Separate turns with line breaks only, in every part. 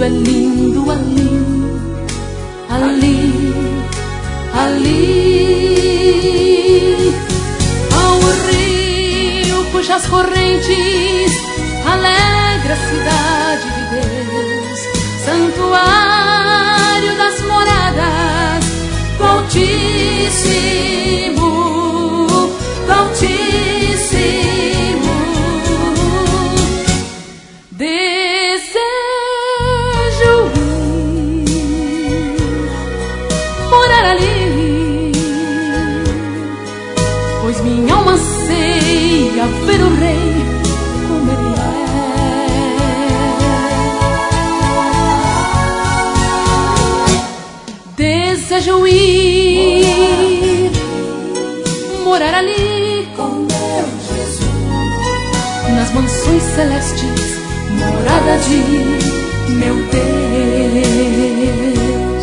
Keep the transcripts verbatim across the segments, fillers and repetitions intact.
tudo é lindo ali, ali, ali. Ao rio cujas correntes alegra a cidade de Deus, santuário das moradas do Altíssimo, do Altíssimo. Desejo ir morar ali, pois minha alma anseia ver o Rei como Ele é. Desejo ir morar ali com meu Jesus, nas mansões celestes, morada de meu Deus.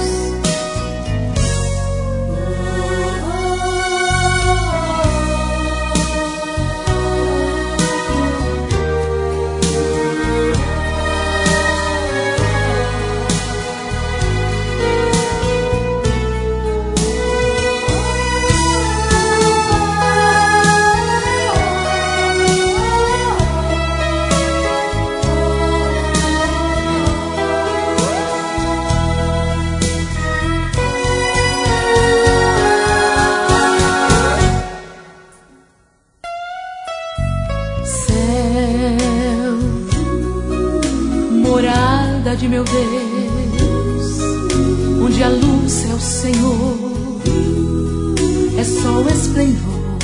Morada de meu Deus, onde a luz é o Senhor, é só o esplendor.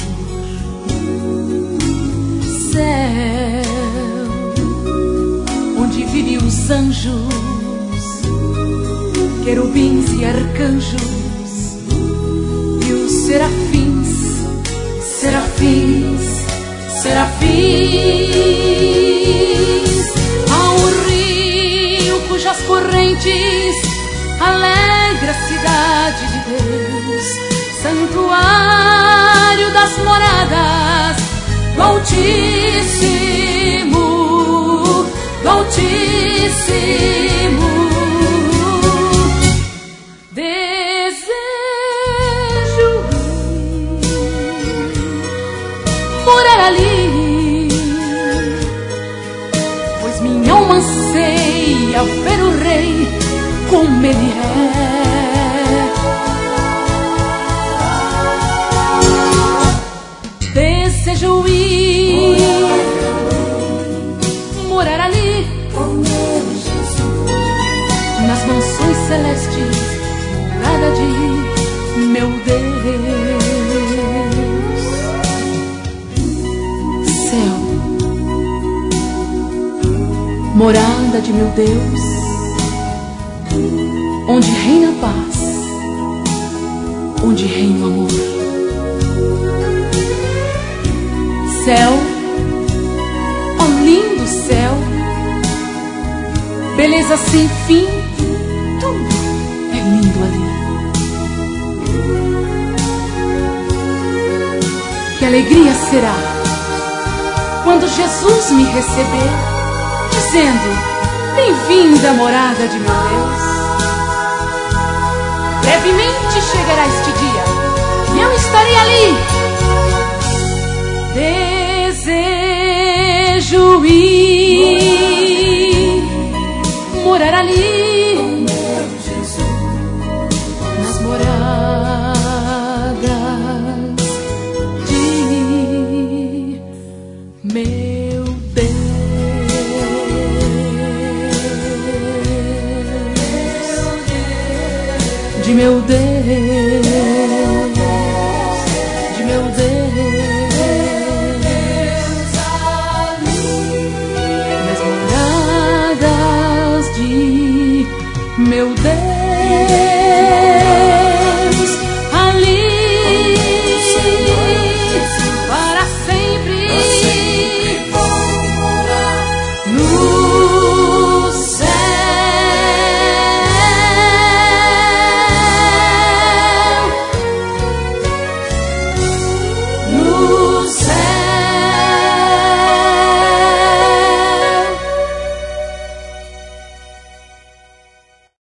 Céu, onde vivem os anjos, querubins e arcanjos, e os serafins, serafins, serafins. Ao rio cujas correntes alegra a cidade de Deus, santuário das moradas do Altíssimo, do Altíssimo. Desejo ir morar ali, pois minha alma anseia ver o Rei como Ele é. Desejo ir morar ali com meu Jesus, nas mansões celestes, morada de meu Deus. Céu, morada de meu Deus, onde reina a paz, onde reina o amor. Céu, ó lindo céu, beleza sem fim, tudo é lindo ali. Que alegria será quando Jesus me receber, dizendo: bem-vinda, morada de meu Deus. Brevemente chegará este dia e eu estarei ali. Desejo ir morar ali, nas moradas de meu Deus, de meu Deus, de meu Deus, nas moradas de meu Deus.